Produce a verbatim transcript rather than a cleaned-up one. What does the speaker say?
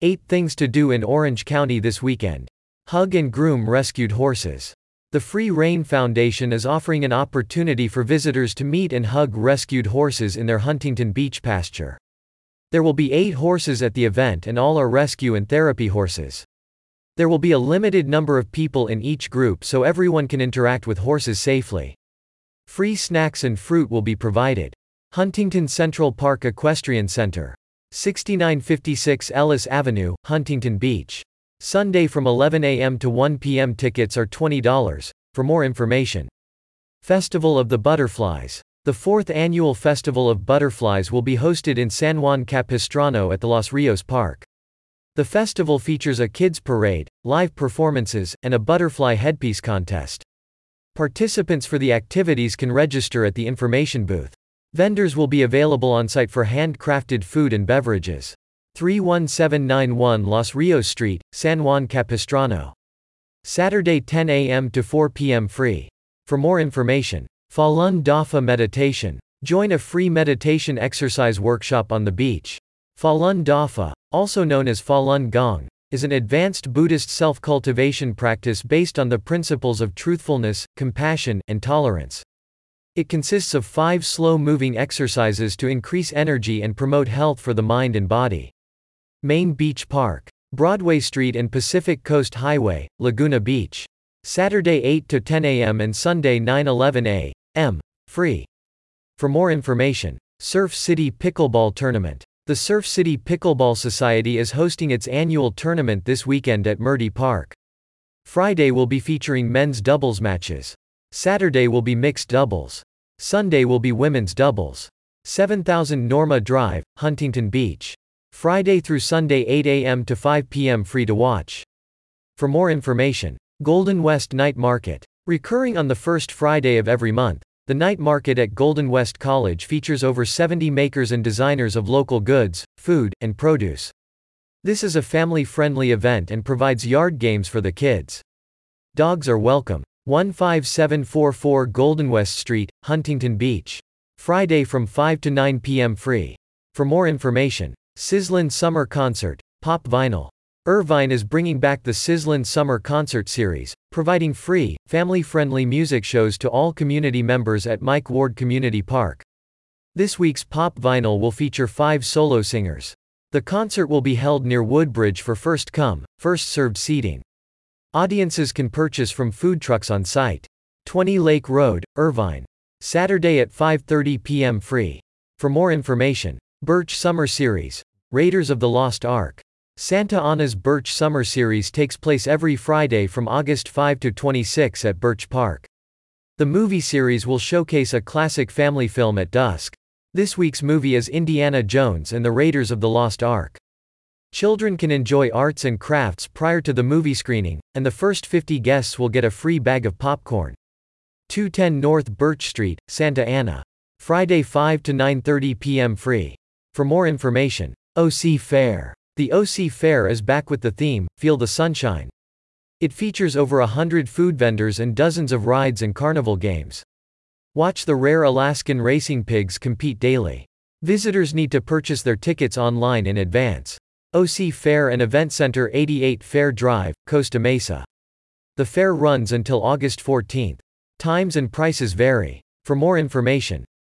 eight Things to do in Orange County this weekend. Hug and groom rescued horses. The Free Rein Foundation is offering an opportunity for visitors to meet and hug rescued horses in their Huntington Beach pasture. There will be eight horses at the event, and all are rescue and therapy horses. There will be a limited number of people in each group so everyone can interact with horses safely. Free snacks and fruit will be provided. Huntington Central Park Equestrian Center. sixty-nine fifty-six Ellis Avenue, Huntington Beach. Sunday from eleven a m to one p m Tickets are twenty dollars. For more information. Festival of the Butterflies. The fourth annual Festival of Butterflies will be hosted in San Juan Capistrano at the Los Rios Park. The festival features a kids' parade, live performances, and a butterfly headpiece contest. Participants for the activities can register at the information booth. Vendors will be available on site for handcrafted food and beverages. three one seven nine one Los Rios Street, San Juan Capistrano. Saturday ten a m to four p m free. For more information. Falun Dafa Meditation. Join a free meditation exercise workshop on the beach. Falun Dafa, also known as Falun Gong, is an advanced Buddhist self-cultivation practice based on the principles of truthfulness, compassion, and tolerance. It consists of five slow-moving exercises to increase energy and promote health for the mind and body. Main Beach Park. Broadway Street and Pacific Coast Highway, Laguna Beach. Saturday eight to ten a m and Sunday nine to eleven a m Free. For more information. Surf City Pickleball Tournament. The Surf City Pickleball Society is hosting its annual tournament this weekend at Murdy Park. Friday will be featuring men's doubles matches. Saturday will be mixed doubles. Sunday will be women's doubles. seven thousand Norma Drive, Huntington Beach. Friday through Sunday eight a m to five p m free to watch. For more information. Golden West Night Market. Recurring on the first Friday of every month, the night market at Golden West College features over seventy makers and designers of local goods, food, and produce. This is a family-friendly event and provides yard games for the kids. Dogs are welcome. one five seven four four Golden West Street, Huntington Beach. Friday from five to nine p m free. For more information. Sizzlin' Summer Concert, Pop Vinyl. Irvine is bringing back the Sizzlin' Summer Concert Series, providing free, family-friendly music shows to all community members at Mike Ward Community Park. This week's Pop Vinyl will feature five solo singers. The concert will be held near Woodbridge for first come, first served seating. Audiences can purchase from food trucks on site. twenty Lake Road, Irvine. Saturday at five thirty p m free. For more information. Birch Summer Series. Raiders of the Lost Ark. Santa Ana's Birch Summer Series takes place every Friday from August fifth to twenty-sixth at Birch Park. The movie series will showcase a classic family film at dusk. This week's movie is Indiana Jones and the Raiders of the Lost Ark. Children can enjoy arts and crafts prior to the movie screening, and the first fifty guests will get a free bag of popcorn. two ten North Birch Street, Santa Ana. Friday five to nine thirty p m free. For more information. O C Fair. The O C Fair is back with the theme, Feel the Sunshine. It features over a hundred food vendors and dozens of rides and carnival games. Watch the rare Alaskan racing pigs compete daily. Visitors need to purchase their tickets online in advance. O C Fair and Event Center eighty-eight Fair Drive, Costa Mesa. The fair runs until August fourteenth. Times and prices vary. For more information.